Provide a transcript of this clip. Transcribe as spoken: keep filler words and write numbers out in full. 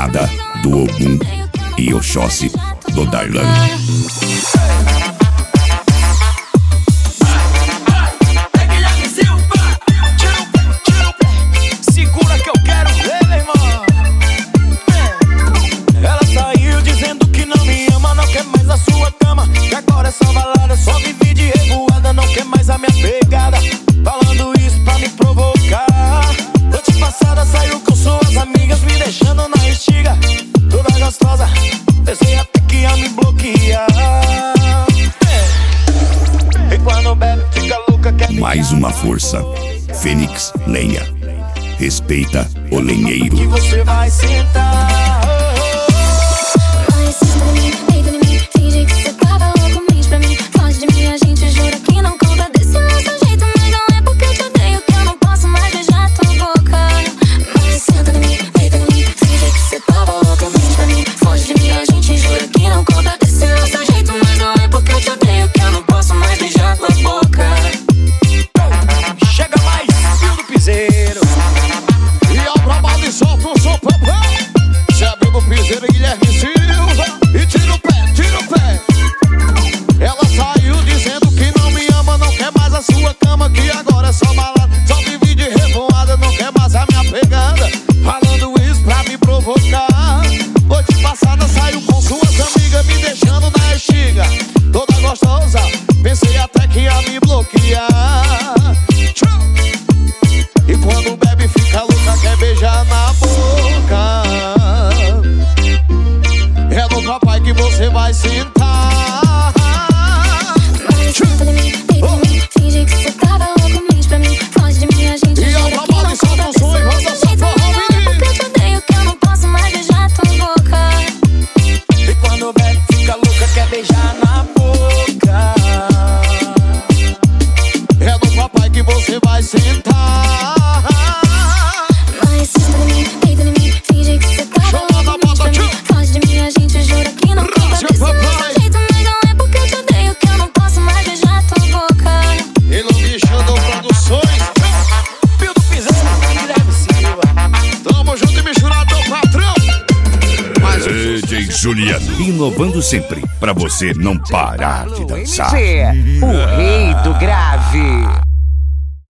Nada do Ogum e Oxóssi do Darlan. Segura que eu quero ver, meu irmão. Ela saiu dizendo que não me ama, não quer mais a sua cama, que agora é só balada, só vive de revoada, não quer mais a minha pegada, falando isso pra me provocar. Noite passada saiu com suas amigas, me deixando na estiga, toda gostosa, pensei até que ia me bloquear. É. E quando bebe fica louca, quer me Mais uma força, Fênix Lenha. Respeita o lenheiro. que você vai sentar. Vai, senta em mim, deita em mim, finge que cê tava louco, mente pra mim, foge de mim, a gente jura que não conta desse nosso jeito, mas não é porque eu te odeio que eu não posso mais beijar tua boca. Vai, senta em mim, deita em mim, finge que cê tava louco, mente pra mim, foge de mim, a gente jura que não conta desse nosso jeito, mas não é porque eu te odeio que eu não posso mais beijar tua boca. Chega mais, fio do piseiro. E ao trabalho e solta um som pra pé. Sabe do piseiro Guilherme Silva. E tira o pé, tira o pé. Ela saiu dizendo que não me ama, não quer mais a sua cama, que agora é só balada, só vive de revoada, não quer mais a minha pegada, falando isso pra me provocar. Noite passada saiu com suas amigas, me deixando na estiga, toda gostosa, pensei até que ia me bloquear. Tchau. E quando bebe fica louca, quer beijar na boca. É no papai que você vai sentar. Vai, senta em mim, deita em mim, finge que cê tava louco, mente pra mim, foge de mim, a gente E ao jura que trabalho não e solta conta o som e desse roda nosso essa jeito, forró, mas não é menino. porque eu te odeio que eu não posso mais beijar tua boca. E quando bebe fica louca, quer beijar na boca. É no papai que você vai sentar. Vai, senta em mim, deita em mim, finge que cê tava Chama na louco, mente bota, pra mim, tchau. foge de mim, a gente jura que não conta Brasil, desse papai. nosso jeito, mas não é porque eu te odeio que eu não posso mais beijar tua boca. E não me chamam produções. Fio do piseiro, Guilherme Silva. Tamo junto e misturado, meu patrão. Mais um D J Juliano, inovando sempre, pra você não parar de dançar. O rei do grave.